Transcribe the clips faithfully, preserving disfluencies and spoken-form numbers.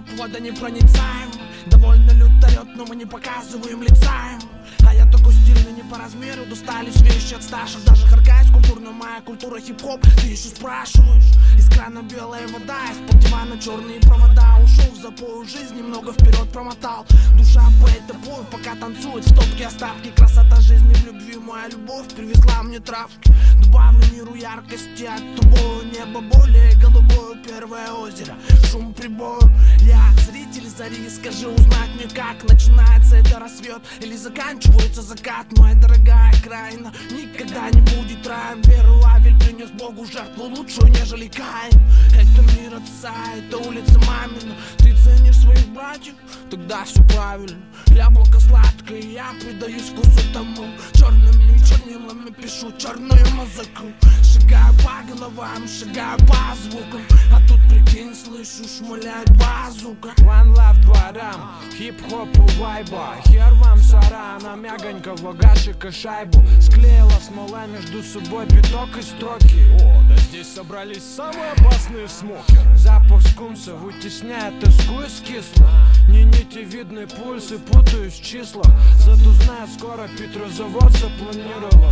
водонепроницаем. Довольно лютолет, но мы не показываем лица. А я такой стильный не по размеру. Достались вещи от старших. Даже харкаюсь культурно, моя культура хип-хоп. Ты еще спрашиваешь? Из крана белая вода, из-под дивана черные провода. Ушел в запой жизни, много вперед промотал. Душа поэта поет, пока танцует. В топке остатки, красота жизни в любви. Моя любовь привезла мне травки. Добавлю миру яркости, от тобою небо более голубое. Первое озеро, шум прибоя. Я зритель зари, скажи, узнать мне как начинается это рассвет или заканчивается закат. Моя дорогая краина никогда не будет раем. Веру Авель принес Богу жертву лучшую, нежели Каин. Это мир отца, это улица мамина. Ты ценишь своих братьев? Тогда все правильно. Яблоко сладкое, я предаюсь вкусу тому. Черными чернилами пишу черную музыку. Шагаю по головам, шагаю по звукам. А тут прикинь, слышу, шмаляет базука. One love дворам, хип-хопу вайба. Хер вам сара, на мягонького гашика шайбу. Склеила смола между собой биток и строки. О, да здесь собрались самые опасные смокеры. Запах скунса вытесняет тоску из кислых. Не нити видны пульсы, путаюсь в числах. Зато знаю, скоро Петрозавод запланировал.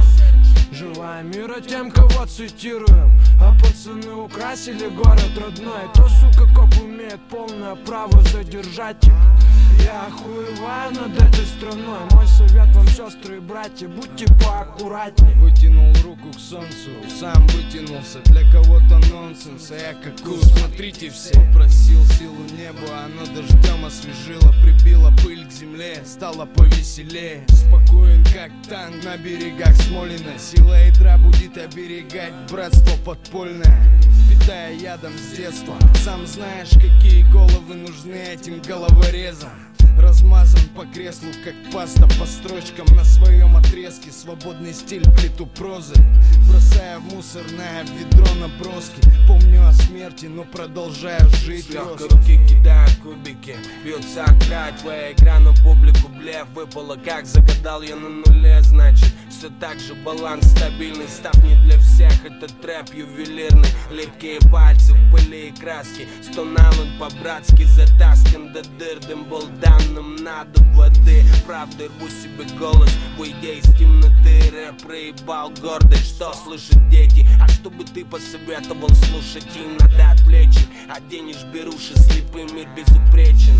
Желаем мира тем, кого цитируем. А пацаны украсили город родной. То, сука, коп имеет полное право задержать их. Я охуеваю над этой страной. Мой совет вам, сестры и братья, будьте поаккуратней. Вытянул руку к солнцу, сам вытянулся. Для кого-то нонсенс, а я какую, смотрите все. Попросил силу неба, оно дождем освежило. Прибило пыль к земле, стало повеселее. Спокоен как танк на берегах Смолина. Сила ядра будет оберегать братство подпольное. Питая ядом с детства. Сам знаешь, какие головы нужны этим головорезам. Размазан по креслу, как паста по строчкам. На своем отрезке свободный стиль плиту прозы. Бросая в мусорное ведро наброски. Помню о смерти, но продолжаю жить. С легкой руки кидаю кубики. Бьется окра, твоя игра на публику. Блеф выпала, как загадал я на нуле. Значит, все так же баланс стабильный. Став не для всех, это трэп ювелирный. Липкие пальцы в пыли и краске. Стонанут по-братски, затаскан до дыр. Дым был данным, надо воды. Правда, рву себе голос, выйдя из темноты. Рэп проебал гордость, что слышат дети. А чтобы ты посоветовал слушать, им надо отвлечь их. Оденешь беруши, слепый мир безупречен.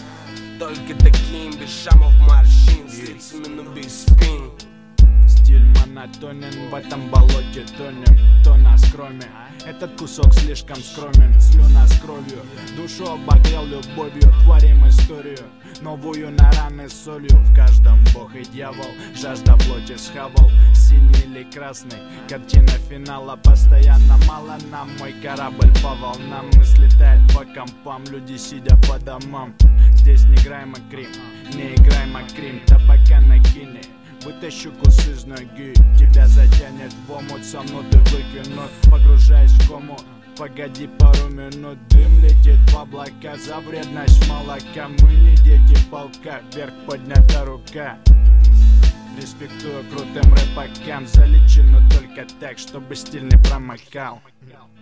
Только таким, без шамов морщин, с лицами, но без спин. Стиль монотонен, в этом болоте тонем. То нас кроме, этот кусок слишком скромен. Слюна с кровью, душу обогрел любовью. Творим историю, новую на раны солью. В каждом бог и дьявол, жажда плоти схавал. Синий или красный, картина финала. Постоянно мало нам, мой корабль по волнам. Мысли летают по компам, люди сидя по домам. Здесь не играем о крим, не играем о крим. Табака накини, вытащу кусы с ноги. Тебя затянет в омут, со мной ты выкинут. Погружаясь в кому, погоди пару минут. Дым летит в облака за вредность молока. Мы не дети полка, вверх поднята рука. Респектую крутым рэпакам. Залечено только так, чтобы стиль не промокал.